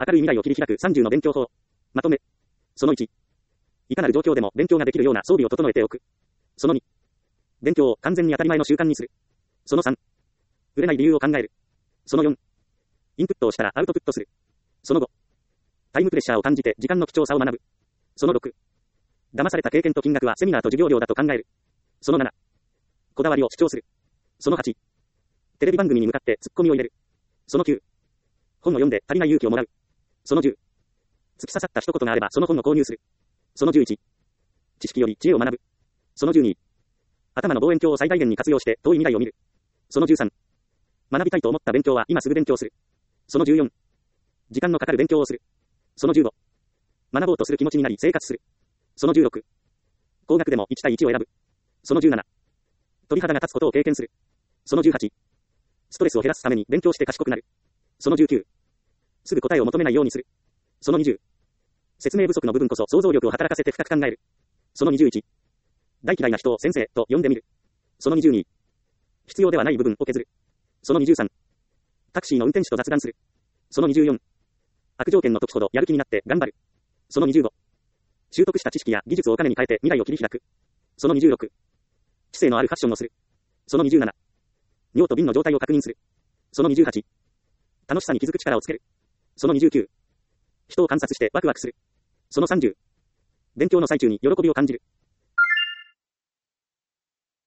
明るい未来を切り開く30の勉強法。まとめ。その1。いかなる状況でも勉強ができるような装備を整えておく。その2。勉強を完全に当たり前の習慣にする。その3。売れない理由を考える。その4。インプットをしたらアウトプットする。その5。タイムプレッシャーを感じて時間の貴重さを学ぶ。その6。騙された経験と金額はセミナーと授業料だと考える。その7。こだわりを主張する。その8。テレビ番組に向かってツッコミを入れる。その9。本を読んで足りない勇気をもらう。その10。突き刺さった一言があればその本を購入する。その11。知識より知恵を学ぶ。その12。頭の望遠鏡を最大限に活用して遠い未来を見る。その13。学びたいと思った勉強は今すぐ勉強する。その14。時間のかかる勉強をする。その15。学ぼうとする気持ちになり生活する。その16。高額でも1対1を選ぶ。その17。鳥肌が立つことを経験する。その18。ストレスを減らすために勉強して賢くなる。その19。すぐ答えを求めないようにする。その20。説明不足の部分こそ想像力を働かせて深く考える。その21。大嫌いな人を先生と呼んでみる。その22。必要ではない部分を削る。その23。タクシーの運転手と雑談する。その24。悪条件の時ほどやる気になって頑張る。その25。習得した知識や技術をお金に変えて未来を切り開く。その26。知性のあるファッションをする。その27。尿と瓶の状態を確認する。その28。楽しさに気づく力をつける。その29。人を観察してワクワクする。その30。勉強の最中に喜びを感じる。